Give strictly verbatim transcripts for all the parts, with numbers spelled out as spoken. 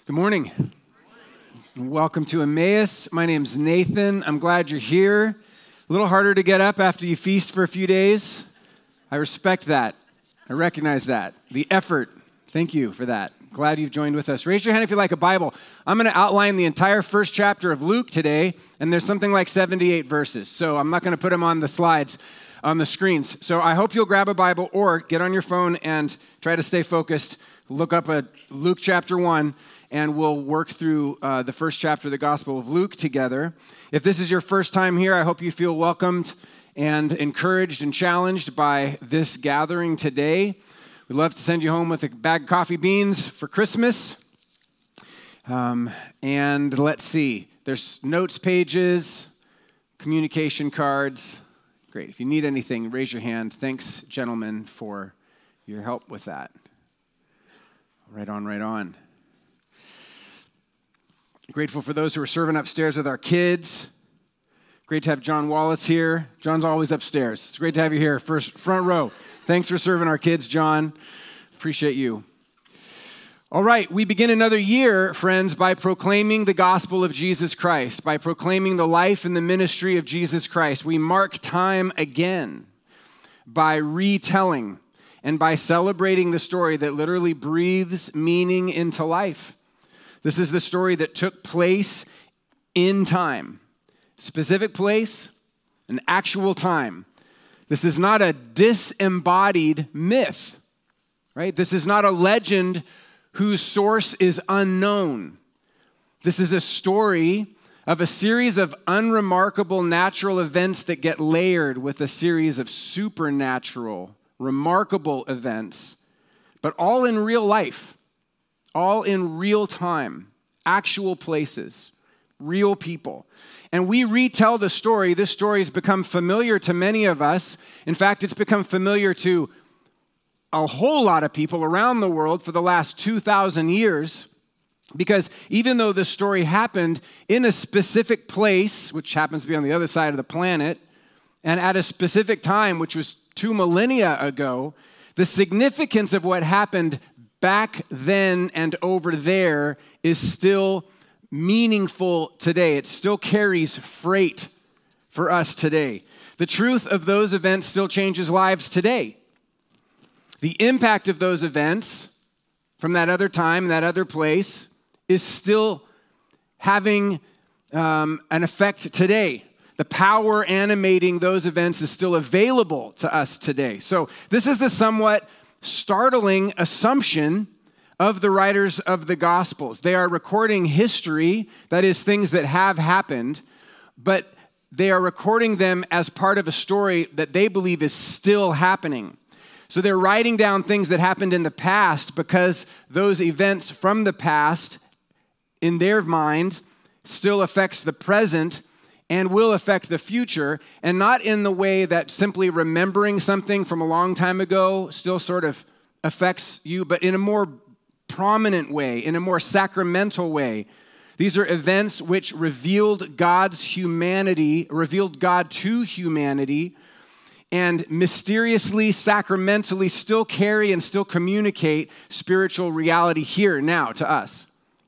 Good morning. Welcome to Emmaus. My name's Nathan. I'm glad you're here. A little harder to get up after you feast for a few days. I respect that. I recognize that. The effort. Thank you for that. Glad you've joined with us. Raise your hand if you like a Bible. I'm going to outline the entire first chapter of Luke today, and there's something like seventy-eight verses. So I'm not going to put them on the slides, on the screens. So I hope you'll grab a Bible or get on your phone and try to stay focused. Look up a Luke chapter one. And we'll work through uh, the first chapter of the Gospel of Luke together. If this is your first time here, I hope you feel welcomed and encouraged and challenged by this gathering today. We'd love to send you home with a bag of coffee beans for Christmas. Um, and let's see, there's notes pages, communication cards. Great. If you need anything, raise your hand. Thanks, gentlemen, for your help with that. Right on, right on. Grateful for those who are serving upstairs with our kids. Great to have John Wallace here. John's always upstairs. It's great to have you here, first front row. Thanks for serving our kids, John. Appreciate you. All right, we begin another year, friends, by proclaiming the gospel of Jesus Christ, by proclaiming the life and the ministry of Jesus Christ. We mark time again by retelling and by celebrating the story that literally breathes meaning into life. This is the story that took place in time. Specific place, an actual time. This is not a disembodied myth, right? This is not a legend whose source is unknown. This is a story of a series of unremarkable natural events that get layered with a series of supernatural, remarkable events, but all in real life. All in real time, actual places, real people. And we retell the story. This story has become familiar to many of us. In fact, it's become familiar to a whole lot of people around the world for the last two thousand years. Because even though this story happened in a specific place, which happens to be on the other side of the planet, and at a specific time, which was two millennia ago, the significance of what happened back then and over there is still meaningful today. It still carries freight for us today. The truth of those events still changes lives today. The impact of those events from that other time, that other place, is still having um, an effect today. The power animating those events is still available to us today. So this is the somewhat startling assumption of the writers of the Gospels. They are recording history, that is, things that have happened, but they are recording them as part of a story that they believe is still happening. So they're writing down things that happened in the past because those events from the past, in their mind, still affects the present and will affect the future, and not in the way that simply remembering something from a long time ago still sort of affects you, but in a more prominent way, in a more sacramental way. These are events which revealed God's humanity, revealed God to humanity, and mysteriously, sacramentally still carry and still communicate spiritual reality here now to us.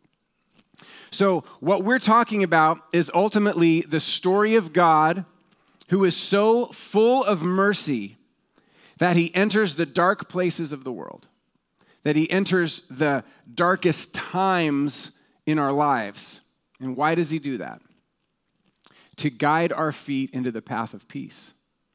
So what we're talking about is ultimately the story of God who is so full of mercy that he enters the dark places of the world, that he enters the darkest times in our lives. And why does he do that? To guide our feet into the path of peace.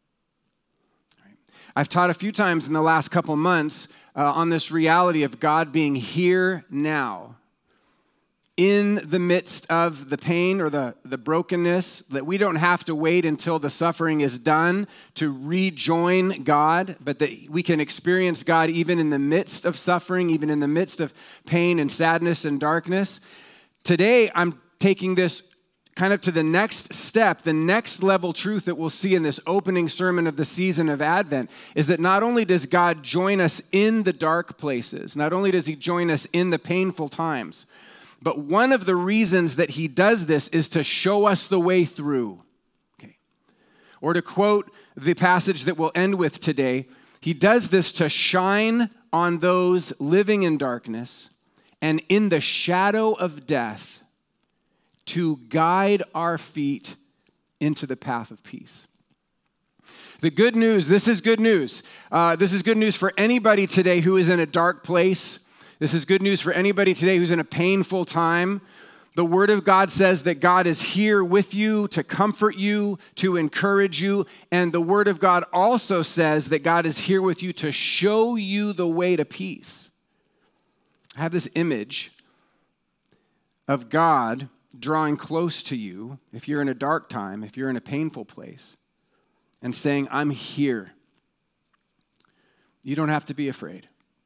I've taught a few times in the last couple months uh, on this reality of God being here now, in the midst of the pain or the, the brokenness, that we don't have to wait until the suffering is done to rejoin God, but that we can experience God even in the midst of suffering, even in the midst of pain and sadness and darkness. Today, I'm taking this kind of to the next step, the next level truth that we'll see in this opening sermon of the season of Advent is that not only does God join us in the dark places, not only does he join us in the painful times, but one of the reasons that he does this is to show us the way through. Okay. Or to quote the passage that we'll end with today, he does this to shine on those living in darkness and in the shadow of death to guide our feet into the path of peace. The good news, this is good news. Uh, this is good news for anybody today who is in a dark place. This is good news for anybody today who's in a painful time. The Word of God says that God is here with you to comfort you, to encourage you. And the Word of God also says that God is here with you to show you the way to peace. I have this image of God drawing close to you if you're in a dark time, if you're in a painful place, and saying, I'm here. You don't have to be afraid.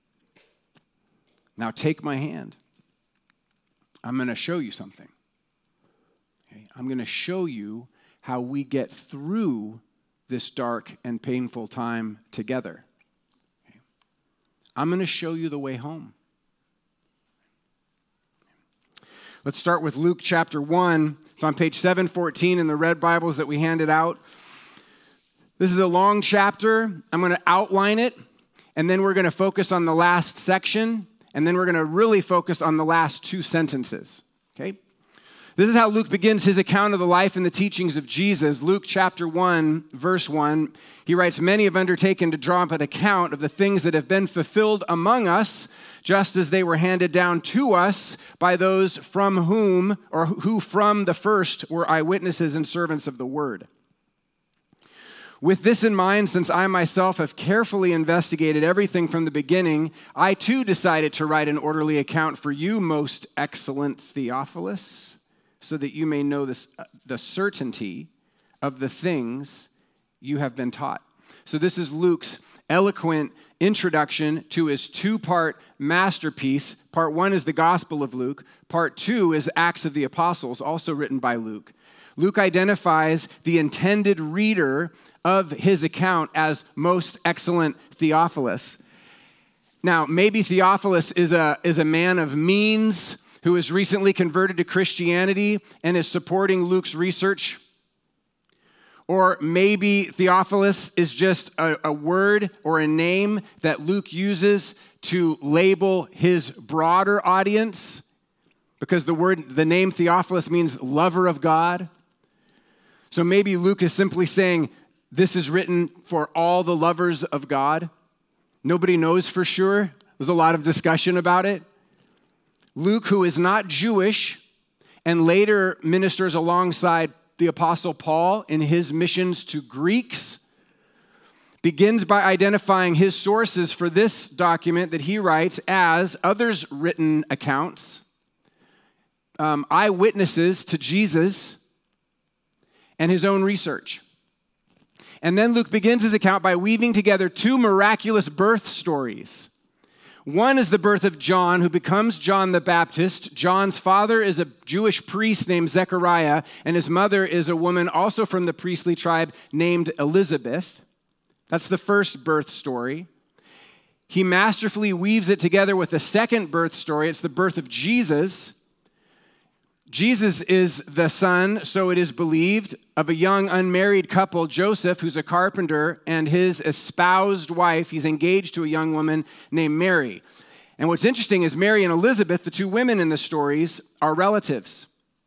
Now take my hand. I'm going to show you something. Okay? I'm going to show you how we get through this dark and painful time together. Okay? I'm going to show you the way home. Let's start with Luke chapter one. It's on page seven fourteen in the red Bibles that we handed out. This is a long chapter. I'm going to outline it, and then we're going to focus on the last section, and then we're going to really focus on the last two sentences, okay? This is how Luke begins his account of the life and the teachings of Jesus. Luke chapter one, verse one, he writes, "Many have undertaken to draw up an account of the things that have been fulfilled among us, just as they were handed down to us by those from whom, or who from the first were eyewitnesses and servants of the word. With this in mind, since I myself have carefully investigated everything from the beginning, I too decided to write an orderly account for you, most excellent Theophilus, so that you may know this, uh, the certainty of the things you have been taught." So this is Luke's eloquent introduction to his two-part masterpiece. Part one is the Gospel of Luke. Part two is Acts of the Apostles, also written by Luke. Luke identifies the intended reader of his account as most excellent Theophilus. Now, maybe Theophilus is a, is a man of means who has recently converted to Christianity and is supporting Luke's research. Or maybe Theophilus is just a, a word or a name that Luke uses to label his broader audience, because the word, the name Theophilus means lover of God. So maybe Luke is simply saying, this is written for all the lovers of God. Nobody knows for sure. There's a lot of discussion about it. Luke, who is not Jewish and later ministers alongside the Apostle Paul in his missions to Greeks, begins by identifying his sources for this document that he writes as others' written accounts, um, eyewitnesses to Jesus, and his own research. And then Luke begins his account by weaving together two miraculous birth stories. One is the birth of John, who becomes John the Baptist. John's father is a Jewish priest named Zechariah, and his mother is a woman also from the priestly tribe named Elizabeth. That's the first birth story. He masterfully weaves it together with the second birth story. It's the birth of Jesus. Jesus is the son, so it is believed, of a young unmarried couple, Joseph, who's a carpenter, and his espoused wife. He's engaged to a young woman named Mary. And what's interesting is Mary and Elizabeth, the two women in the stories, are relatives.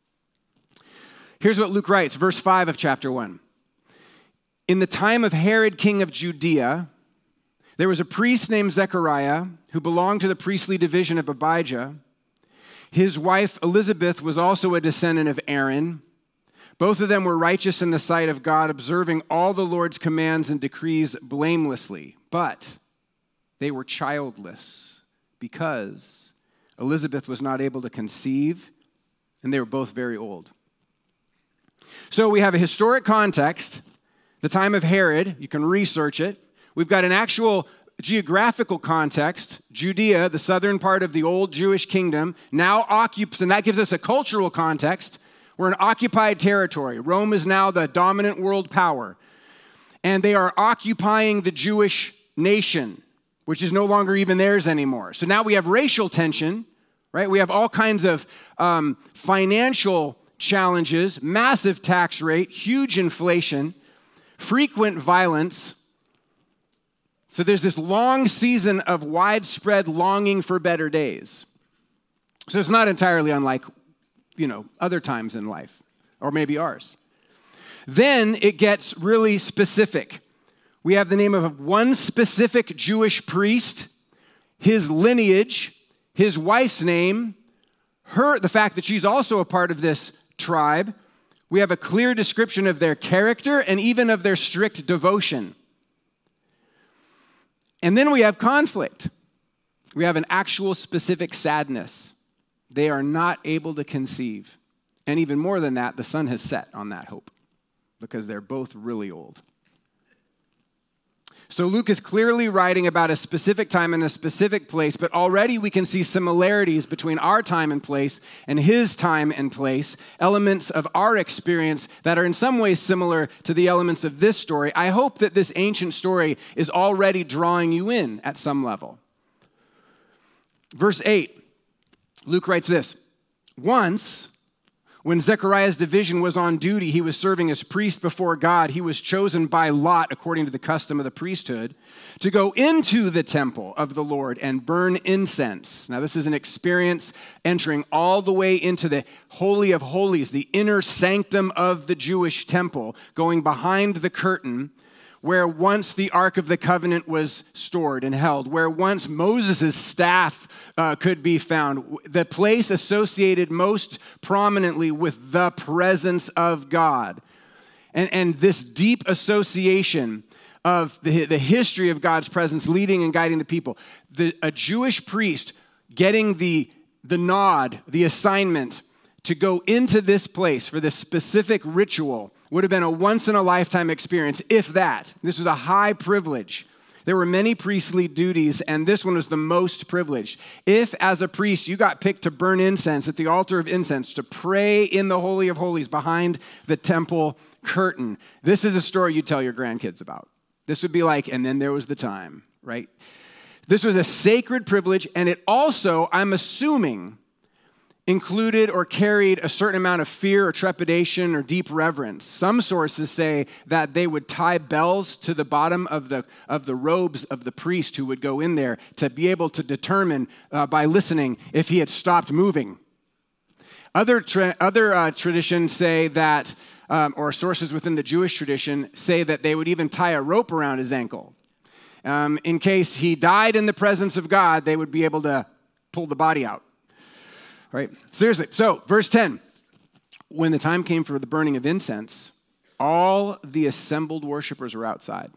Here's what Luke writes, verse five of chapter one. "In the time of Herod, king of Judea, there was a priest named Zechariah who belonged to the priestly division of Abijah. His wife Elizabeth was also a descendant of Aaron. Both of them were righteous in the sight of God, observing all the Lord's commands and decrees blamelessly. But they were childless because Elizabeth was not able to conceive, and they were both very old." So we have a historic context, the time of Herod. You can research it. We've got an actual geographical context. Judea, the southern part of the old Jewish kingdom, now occupies, and that gives us a cultural context. We're in occupied territory. Rome is now the dominant world power. And they are occupying the Jewish nation, which is no longer even theirs anymore. So now we have racial tension, right? We have all kinds of um, financial challenges, massive tax rate, huge inflation, frequent violence. So there's this long season of widespread longing for better days. So it's not entirely unlike, you know, other times in life, or maybe ours. Then it gets really specific. We have the name of one specific Jewish priest, his lineage, his wife's name, her, the fact that she's also a part of this tribe. We have a clear description of their character and even of their strict devotion. And then we have conflict. We have an actual specific sadness. They are not able to conceive. And even more than that, the sun has set on that hope because they're both really old. So Luke is clearly writing about a specific time and a specific place, but already we can see similarities between our time and place and his time and place, elements of our experience that are in some ways similar to the elements of this story. I hope that this ancient story is already drawing you in at some level. Verse eight, Luke writes this: Once, when Zechariah's division was on duty, he was serving as priest before God. He was chosen by lot, according to the custom of the priesthood, to go into the temple of the Lord and burn incense. Now, this is an experience entering all the way into the Holy of Holies, the inner sanctum of the Jewish temple, going behind the curtain, where once the Ark of the Covenant was stored and held, where once Moses' staff uh, could be found, the place associated most prominently with the presence of God. And, and this deep association of the, the history of God's presence leading and guiding the people. The, a Jewish priest getting the, the nod, the assignment to go into this place for this specific ritual would have been a once-in-a-lifetime experience, if that. This was a high privilege. There were many priestly duties, and this one was the most privileged. If, as a priest, you got picked to burn incense at the altar of incense, to pray in the Holy of Holies behind the temple curtain, this is a story you tell your grandkids about. This would be like, and then there was the time, right? This was a sacred privilege, and it also, I'm assuming, included or carried a certain amount of fear or trepidation or deep reverence. Some sources say that they would tie bells to the bottom of the of the robes of the priest who would go in there to be able to determine uh, by listening if he had stopped moving. Other tra- other uh, traditions say that, um, or sources within the Jewish tradition say that they would even tie a rope around his ankle. Um, in case he died in the presence of God, they would be able to pull the body out. Right? Seriously. So, verse ten, when the time came for the burning of incense, all the assembled worshipers were outside.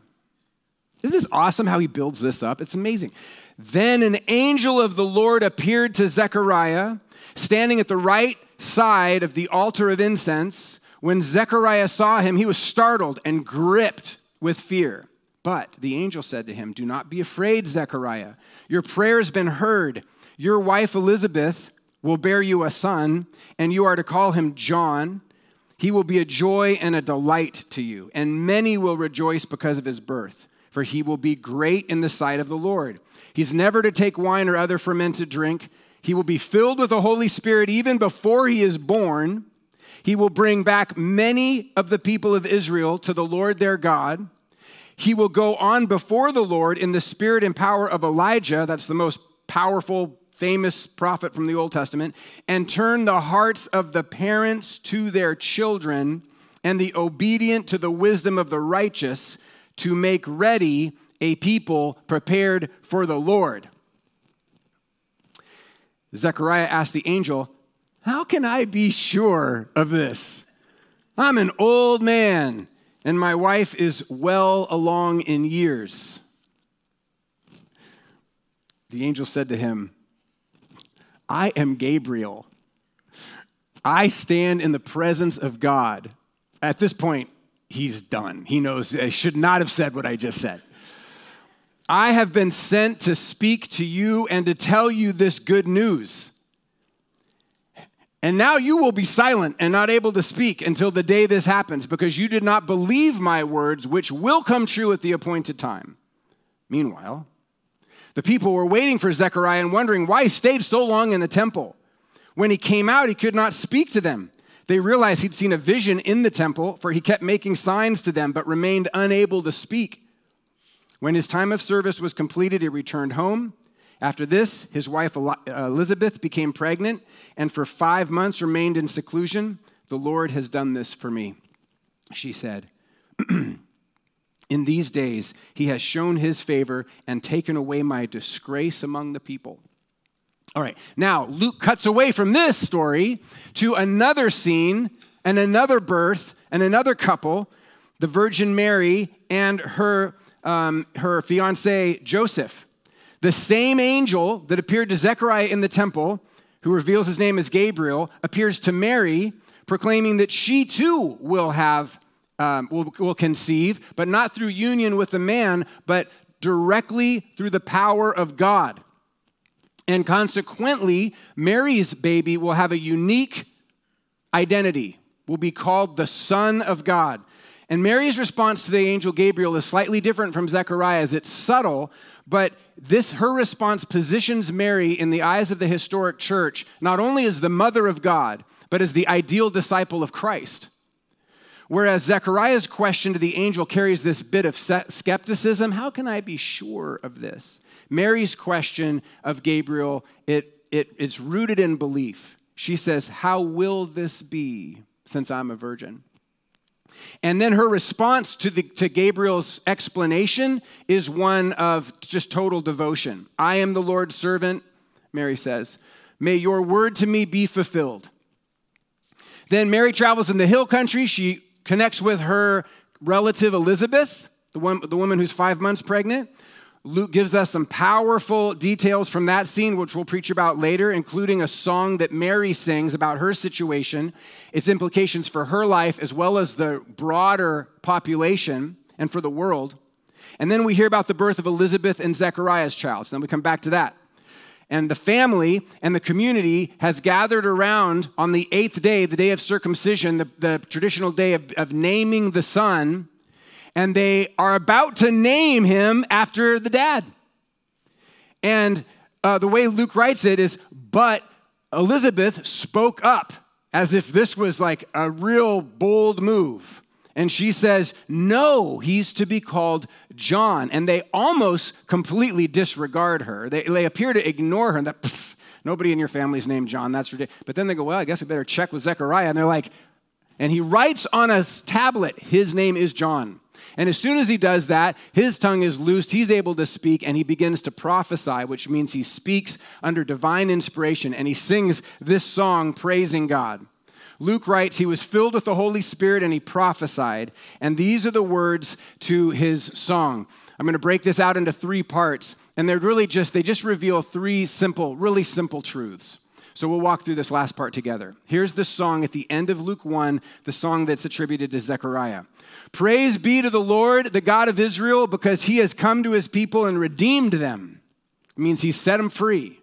Isn't this awesome how he builds this up? It's amazing. Then an angel of the Lord appeared to Zechariah, standing at the right side of the altar of incense. When Zechariah saw him, he was startled and gripped with fear. But the angel said to him, "Do not be afraid, Zechariah. Your prayer has been heard. Your wife Elizabeth will bear you a son, and you are to call him John. He will be a joy and a delight to you, and many will rejoice because of his birth, for he will be great in the sight of the Lord. He's never to take wine or other fermented drink. He will be filled with the Holy Spirit even before he is born. He will bring back many of the people of Israel to the Lord their God. He will go on before the Lord in the spirit and power of Elijah," that's the most powerful famous prophet from the Old Testament, "and turn the hearts of the parents to their children and the obedient to the wisdom of the righteous, to make ready a people prepared for the Lord." Zechariah asked the angel, "How can I be sure of this? I'm an old man, and my wife is well along in years." The angel said to him, "I am Gabriel. I stand in the presence of God." At this point, he's done. He knows I should not have said what I just said. "I have been sent to speak to you and to tell you this good news. And now you will be silent and not able to speak until the day this happens, because you did not believe my words, which will come true at the appointed time." Meanwhile, the people were waiting for Zechariah and wondering why he stayed so long in the temple. When he came out, he could not speak to them. They realized he'd seen a vision in the temple, for he kept making signs to them, but remained unable to speak. When his time of service was completed, he returned home, After this, his wife Elizabeth became pregnant and for five months remained in seclusion. The Lord has done this for me, she said. In these days, he has shown his favor and taken away my disgrace among the people. All right, now Luke cuts away from this story to another scene and another birth and another couple, the Virgin Mary and her, um, her fiancé Joseph. The same angel that appeared to Zechariah in the temple, who reveals his name as Gabriel, appears to Mary, proclaiming that she too will have, um, will, will conceive, but not through union with a man, but directly through the power of God. And consequently, Mary's baby will have a unique identity, will be called the Son of God. And Mary's response to the angel Gabriel is slightly different from Zechariah's. It's subtle, but this her response positions Mary in the eyes of the historic church not only as the mother of God, but as the ideal disciple of Christ. Whereas Zechariah's question to the angel carries this bit of skepticism. How can I be sure of this? Mary's question of Gabriel, it, it, it's rooted in belief. She says, how will this be since I'm a virgin? And then her response to, the, to Gabriel's explanation is one of just total devotion. I am the Lord's servant, Mary says. May your word to me be fulfilled. Then Mary travels in the hill country. She connects with her relative Elizabeth, the, one, the woman who's five months pregnant. Luke gives us some powerful details from that scene, which we'll preach about later, including a song that Mary sings about her situation, its implications for her life, as well as the broader population and for the world. And then we hear about the birth of Elizabeth and Zechariah's child. So then we come back to that. And the family and the community has gathered around on the eighth day, the day of circumcision, the, the traditional day of, of naming the son. And they are about to name him after the dad. And uh, the way Luke writes it is, but Elizabeth spoke up as if this was like a real bold move. And she says, no, he's to be called John. And they almost completely disregard her. They, they appear to ignore her. And that, pff, nobody in your family's named John. That's ridiculous. But then they go, well, I guess we better check with Zechariah. And they're like, and he writes on a tablet, his name is John. And as soon as he does that, his tongue is loosed, he's able to speak, and he begins to prophesy, which means he speaks under divine inspiration, and he sings this song praising God. Luke writes, he was filled with the Holy Spirit, and he prophesied, and these are the words to his song. I'm going to break this out into three parts, and they're really just, they just reveal three simple, really simple truths. So we'll walk through this last part together. Here's the song at the end of Luke one, the song that's attributed to Zechariah. Praise be to the Lord, the God of Israel, because he has come to his people and redeemed them. It means he set them free.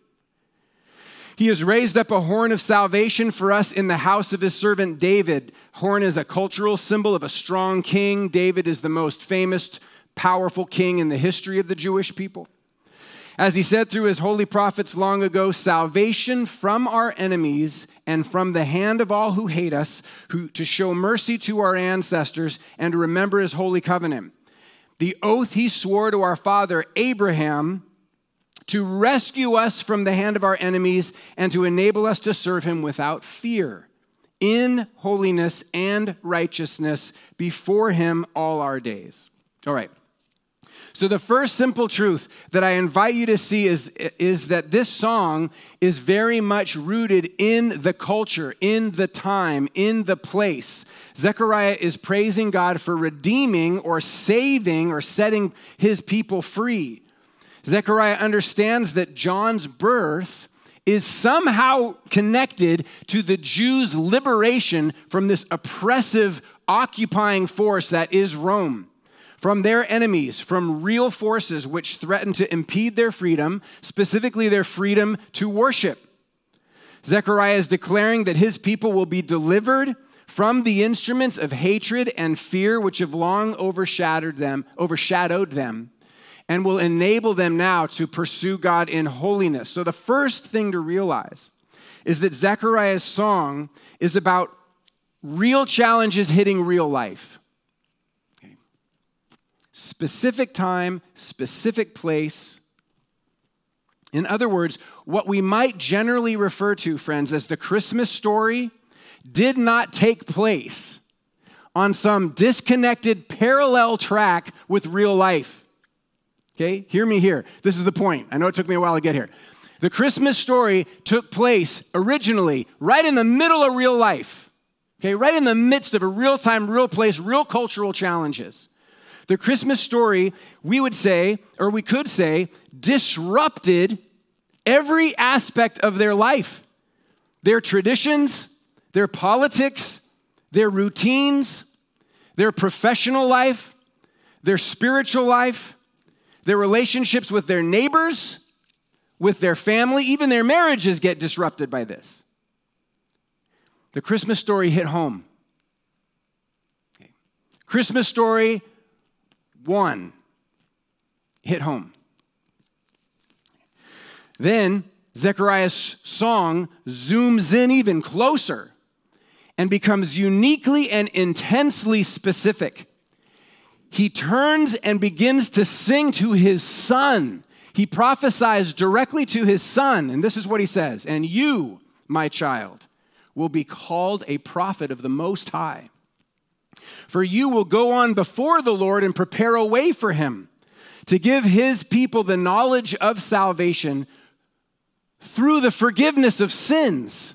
He has raised up a horn of salvation for us in the house of his servant David. Horn is a cultural symbol of a strong king. David is the most famous, powerful king in the history of the Jewish people. As he said through his holy prophets long ago, salvation from our enemies and from the hand of all who hate us, who to show mercy to our ancestors and to remember his holy covenant. The oath he swore to our father Abraham to rescue us from the hand of our enemies and to enable us to serve him without fear, in holiness and righteousness before him all our days. All right. So the first simple truth that I invite you to see is, is that this song is very much rooted in the culture, in the time, in the place. Zechariah is praising God for redeeming or saving or setting his people free. Zechariah understands that John's birth is somehow connected to the Jews' liberation from this oppressive, occupying force that is Rome. From their enemies, from real forces which threaten to impede their freedom, specifically their freedom to worship. Zechariah is declaring that his people will be delivered from the instruments of hatred and fear which have long overshadowed them, overshadowed them, and will enable them now to pursue God in holiness. So the first thing to realize is that Zechariah's song is about real challenges hitting real life. Specific time, specific place, In other words, what we might generally refer to, friends, as the Christmas story did not take place on some disconnected parallel track with real life. Okay, hear me here. This is the point. I know it took me a while to get here. The Christmas story took place originally right in the middle of real life. Okay, right in the midst of a real time, real place, real cultural challenges. The Christmas story, we would say, or we could say, disrupted every aspect of their life. Their traditions, their politics, their routines, their professional life, their spiritual life, their relationships with their neighbors, with their family, even their marriages get disrupted by this. The Christmas story hit home. Okay. Christmas story one hit home. Then Zechariah's song zooms in even closer and becomes uniquely and intensely specific. He turns and begins to sing to his son. He prophesies directly to his son, and this is what he says, "And you, my child, will be called a prophet of the Most High. For you will go on before the Lord and prepare a way for him, to give his people the knowledge of salvation through the forgiveness of sins."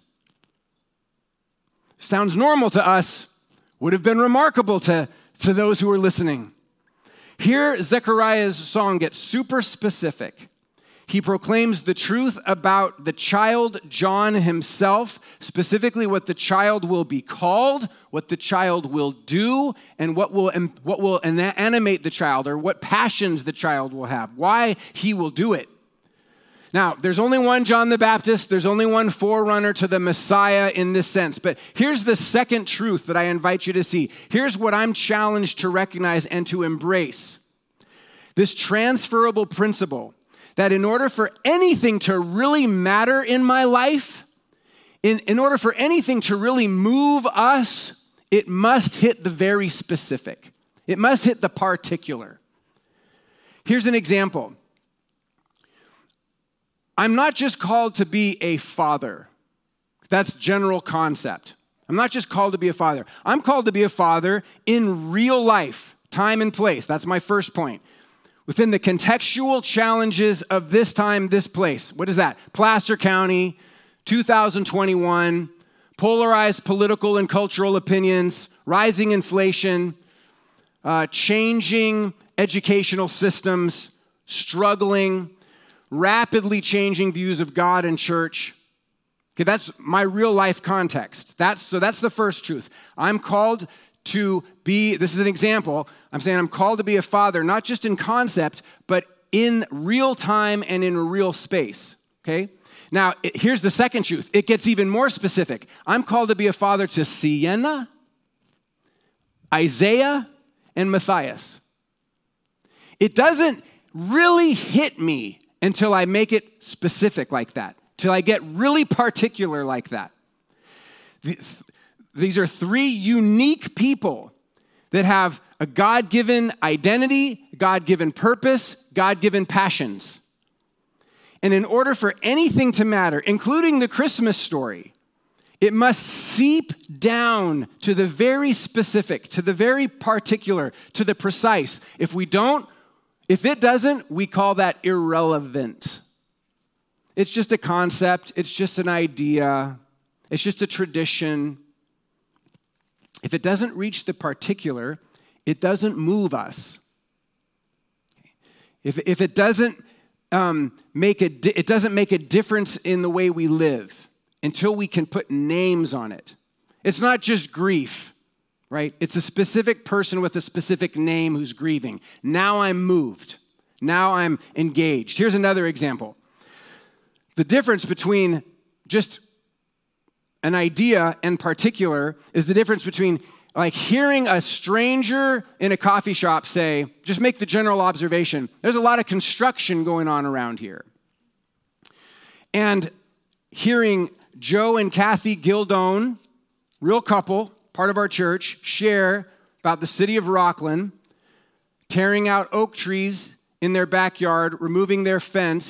Sounds normal to us, would have been remarkable to, to those who were listening. Here, Zechariah's song gets super specific. He proclaims the truth about the child John himself, specifically what the child will be called, what the child will do, and what will, what will animate the child, or what passions the child will have, why he will do it. Now, there's only one John the Baptist. There's only one forerunner to the Messiah in this sense. But here's the second truth that I invite you to see. Here's what I'm challenged to recognize and to embrace. This transferable principle that in order for anything to really matter in my life, in, in order for anything to really move us, it must hit the very specific. It must hit the particular. Here's an example. I'm not just called to be a father. That's general concept. I'm not just called to be a father. I'm called to be a father in real life, time and place. That's my first point. Within the contextual challenges of this time, this place. What is that? Placer County, two thousand twenty-one, polarized political and cultural opinions, rising inflation, uh, changing educational systems, struggling, rapidly changing views of God and church. Okay, that's my real life context. That's, so that's the first truth. I'm called to be, this is an example, I'm saying I'm called to be a father, not just in concept, but in real time and in real space, okay? Now, it, here's the second truth. It gets even more specific. I'm called to be a father to Sienna, Isaiah, and Matthias. It doesn't really hit me until I make it specific like that, till I get really particular like that. These are three unique people that have a God-given identity, God-given purpose, God-given passions. And in order for anything to matter, including the Christmas story, it must seep down to the very specific, to the very particular, to the precise. If we don't, If it doesn't, we call that irrelevant. It's just a concept. It's just an idea. It's just a tradition. If it doesn't reach the particular, it doesn't move us. If, if it doesn't um, make a di- it doesn't make a difference in the way we live until we can put names on it. It's not just grief. Right? It's a specific person with a specific name who's grieving. Now I'm moved. Now I'm engaged. Here's another example. The difference between just an idea and particular is the difference between like hearing a stranger in a coffee shop say, just make the general observation, there's a lot of construction going on around here. And hearing Joe and Kathy Gildone, real couple, part of our church, share about the city of Rockland tearing out oak trees in their backyard, removing their fence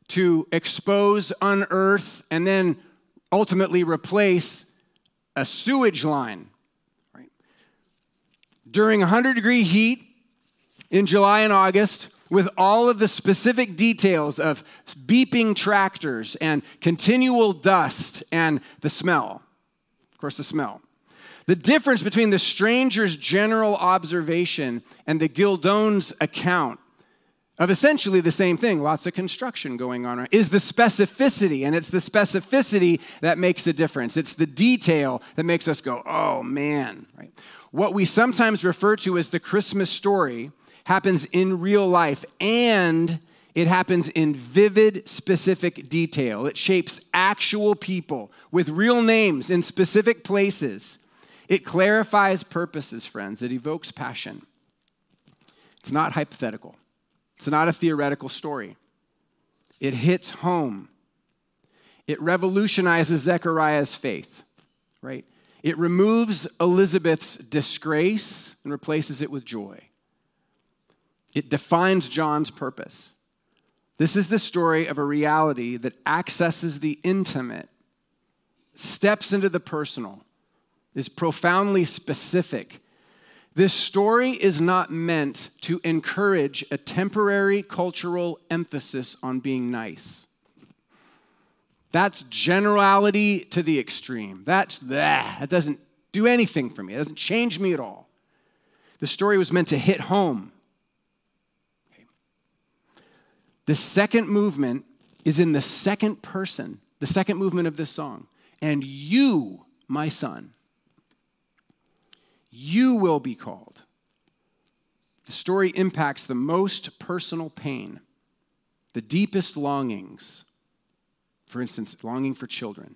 to expose, unearth, and then ultimately replace a sewage line. Right? During one hundred degree heat in July and August, with all of the specific details of beeping tractors and continual dust and the smell. Of course, the smell. The difference between the stranger's general observation and the Gildon's account of essentially the same thing, lots of construction going on, right, is the specificity, and it's the specificity that makes a difference. It's the detail that makes us go, oh man, right? What we sometimes refer to as the Christmas story happens in real life, and it happens in vivid, specific detail. It shapes actual people with real names in specific places. It clarifies purposes, friends. It evokes passion. It's not hypothetical. It's not a theoretical story. It hits home. It revolutionizes Zechariah's faith, right? It removes Elizabeth's disgrace and replaces it with joy. It defines John's purpose. This is the story of a reality that accesses the intimate, steps into the personal, is profoundly specific. This story is not meant to encourage a temporary cultural emphasis on being nice. That's generality to the extreme. That's that. That doesn't do anything for me. It doesn't change me at all. The story was meant to hit home. Okay. The second movement is in the second person, the second movement of this song. And you, my son, you will be called. The story impacts the most personal pain, the deepest longings. For instance, longing for children.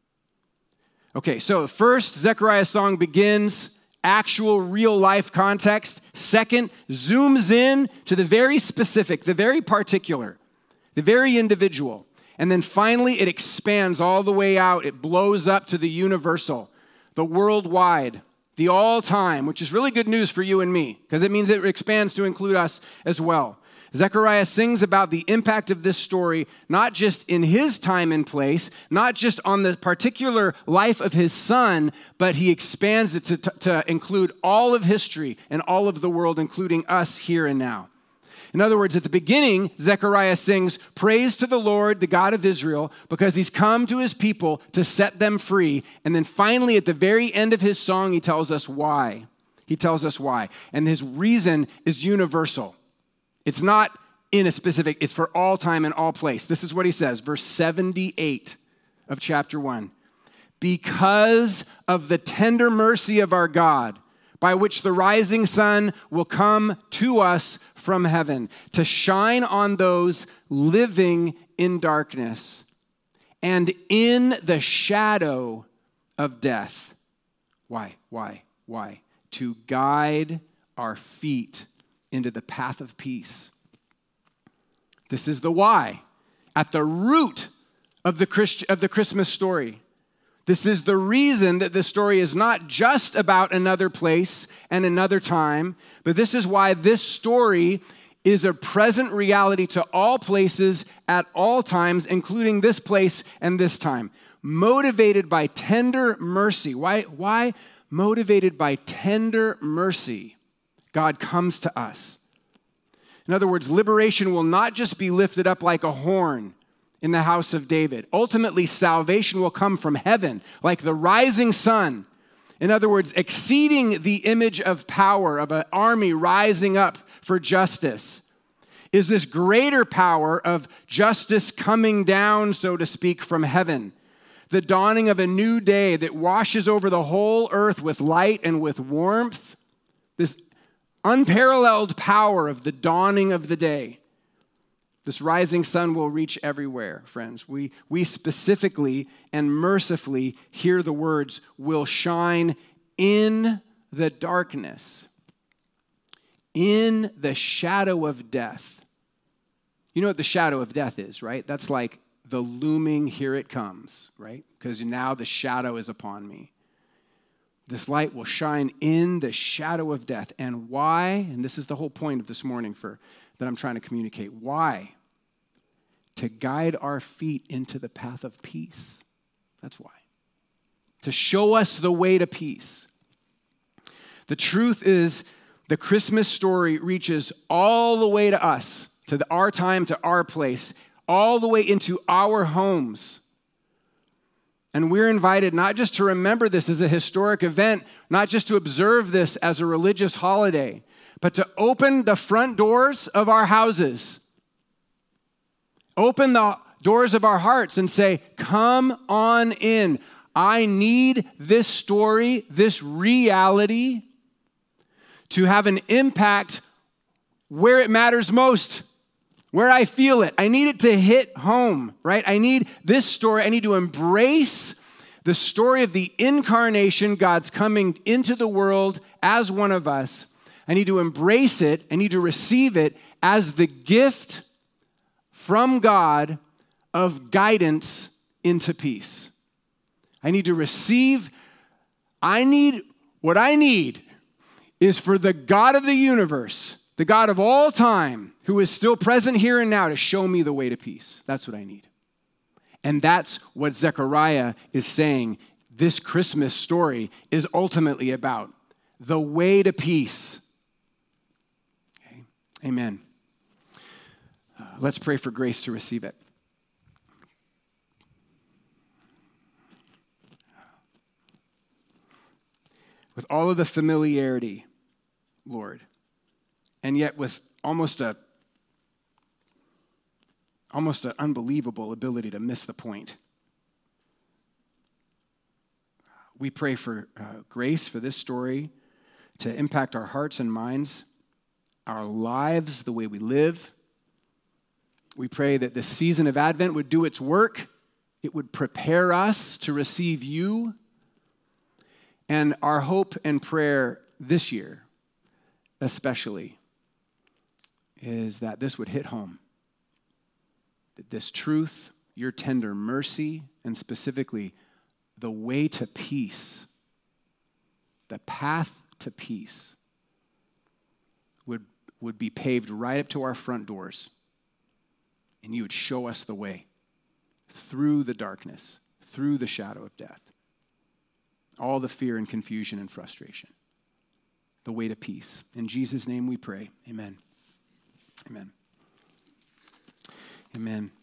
Okay, so first, Zechariah's song begins, actual real life context. Second, zooms in to the very specific, the very particular, the very individual. And then finally, it expands all the way out. It blows up to the universal, the worldwide, the all-time, which is really good news for you and me, because it means it expands to include us as well. Zechariah sings about the impact of this story, not just in his time and place, not just on the particular life of his son, but he expands it to, to, to include all of history and all of the world, including us here and now. In other words, at the beginning, Zechariah sings, praise to the Lord, the God of Israel, because he's come to his people to set them free. And then finally, at the very end of his song, he tells us why. He tells us why. And his reason is universal. It's not in a specific, it's for all time and all place. This is what he says, verse seventy-eight of chapter one. Because of the tender mercy of our God, by which the rising sun will come to us from heaven, to shine on those living in darkness and in the shadow of death. Why? Why? Why? To guide our feet into the path of peace. This is the why. At the root of the Christ- of the Christmas story. This is the reason that the story is not just about another place and another time, but this is why this story is a present reality to all places at all times, including this place and this time. Motivated by tender mercy. Why? Why? Motivated by tender mercy, God comes to us. In other words, liberation will not just be lifted up like a horn in the house of David. Ultimately, salvation will come from heaven, like the rising sun. In other words, exceeding the image of power of an army rising up for justice is this greater power of justice coming down, so to speak, from heaven. The dawning of a new day that washes over the whole earth with light and with warmth. This unparalleled power of the dawning of the day. This rising sun will reach everywhere, friends. We, we specifically and mercifully hear the words, will shine in the darkness, in the shadow of death. You know what the shadow of death is, right? That's like the looming, here it comes, right? Because now the shadow is upon me. This light will shine in the shadow of death. And why? And this is the whole point of this morning for that I'm trying to communicate. Why? to guide our feet into the path of peace. That's why. To show us the way to peace. The truth is, the Christmas story reaches all the way to us, to the, our time, to our place, all the way into our homes. And we're invited not just to remember this as a historic event, not just to observe this as a religious holiday, but to open the front doors of our houses. Open the doors of our hearts and say, come on in. I need this story, this reality, to have an impact where it matters most, where I feel it. I need it to hit home, right? I need this story. I need to embrace the story of the incarnation, God's coming into the world as one of us. I need to embrace it. I need to receive it as the gift from God of guidance into peace. I need to receive, I need, what I need is for the God of the universe, the God of all time, who is still present here and now, to show me the way to peace. That's what I need. And that's what Zechariah is saying this Christmas story is ultimately about. The way to peace. Okay. Amen. Uh, let's pray for grace to receive it. With all of the familiarity, Lord, and yet with almost a almost an unbelievable ability to miss the point. We pray for uh, grace for this story to impact our hearts and minds, our lives, the way we live. We pray that this season of Advent would do its work. It would prepare us to receive you. And our hope and prayer this year, especially, is that this would hit home. That this truth, your tender mercy, and specifically the way to peace, the path to peace, would, would be paved right up to our front doors. And you would show us the way through the darkness, through the shadow of death. All the fear and confusion and frustration. The way to peace. In Jesus' name we pray. Amen. Amen. Amen.